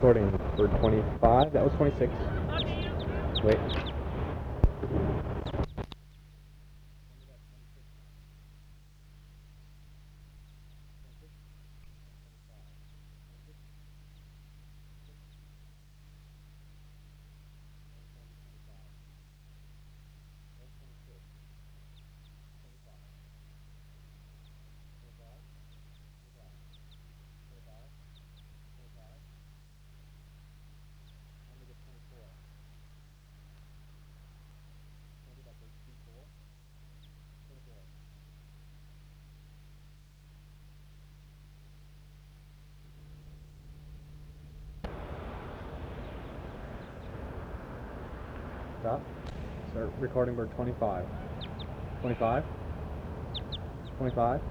Recording for 25. That was 26. Wait. Stop. Start recording for 25. 25. 25.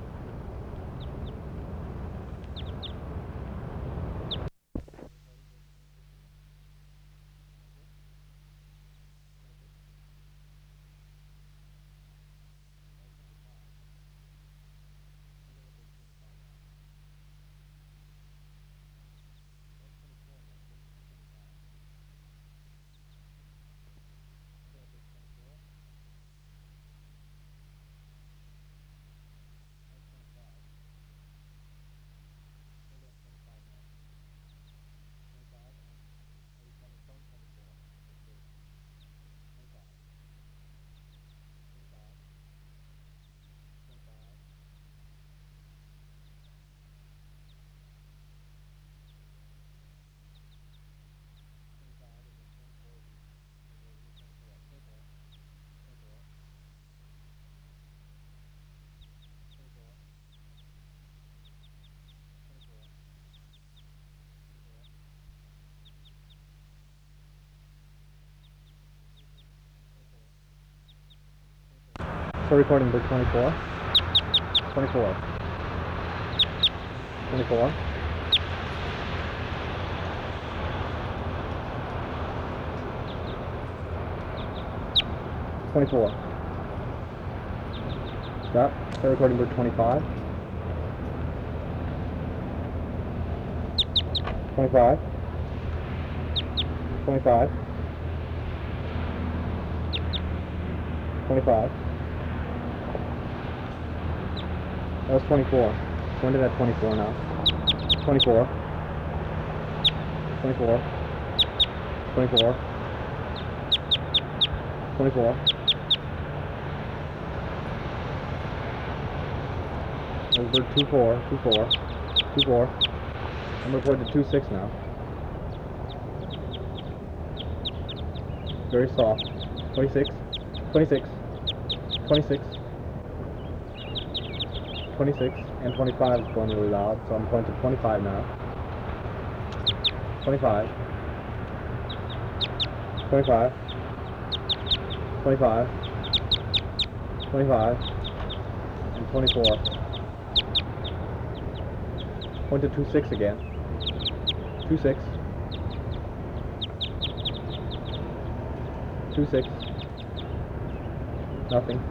Start recording for 24. 24. 24. 24. Stop. Start recording for 25. 25. 25. 25. That was 24. When did that 24 now? 24. 24. 24. 24. That was bird 24. 24. 24. I'm recording to 26 now. Very soft. 26. 26. 26. 26 and 25 is going really loud, so I'm going to 25 now. 25. 25. 25. 25. And 24. Going to 26 again. 26. 26. Nothing.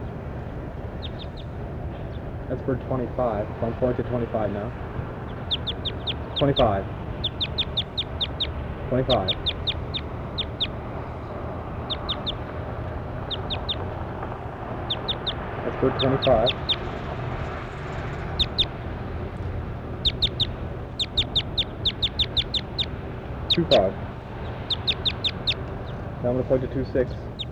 That's for 25, so I'm going to 25 now. 25. 25. That's for 25. 25. Now I'm going to point to 26.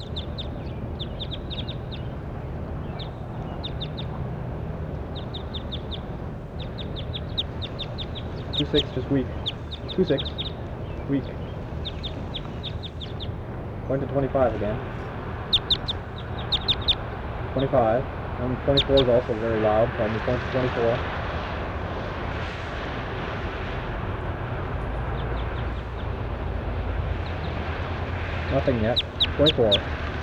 26, just weak. 26, weak. Going to 25 again. 25. And 24 is also very loud, so I'm going to 24. Nothing yet. 24.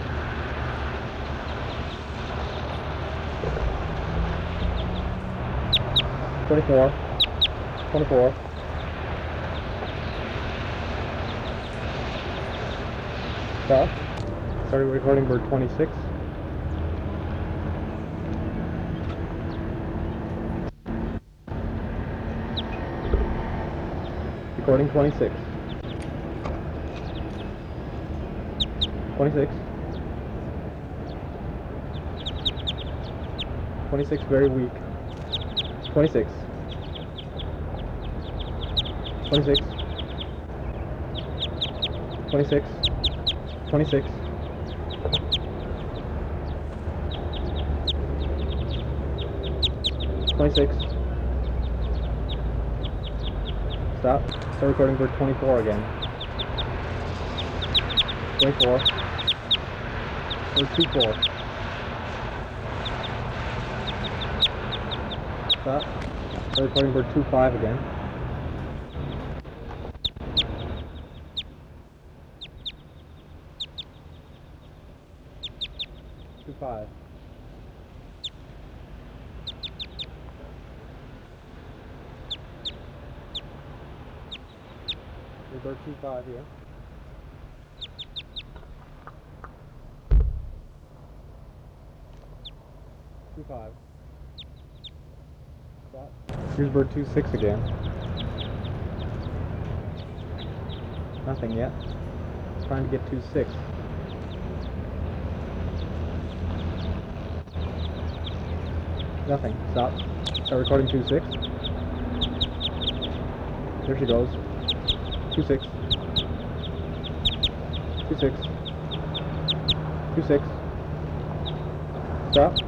24. 24. Stop. Started recording for 26. recording 26. 26. 26, very weak. 26. 26. 26. 26. 26. Stop. Start recording for 24 again. 24. Or 24. Stop. Start recording for 25 again. 25. Record 25 here. Two five. Stop. Here's bird 26 again. Nothing yet. Trying to get 26. Nothing. Stop. Start recording 26. There she goes. 26. 26. 26. Stop.